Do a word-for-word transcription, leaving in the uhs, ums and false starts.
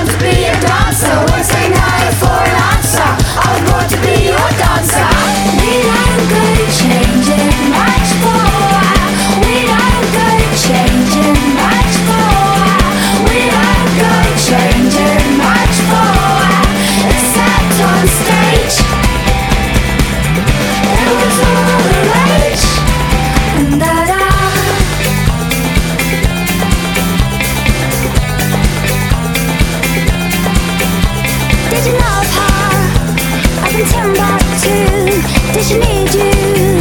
born to be a dancer. Won't say no for an answer. I was born to be your dancer. We don't go changing much for a while. We don't go changing much for a while. We don't go changing much for a while. Except on stage, it was all the rage. And da-da. Did you love her up in Timbuktu? Did she need you?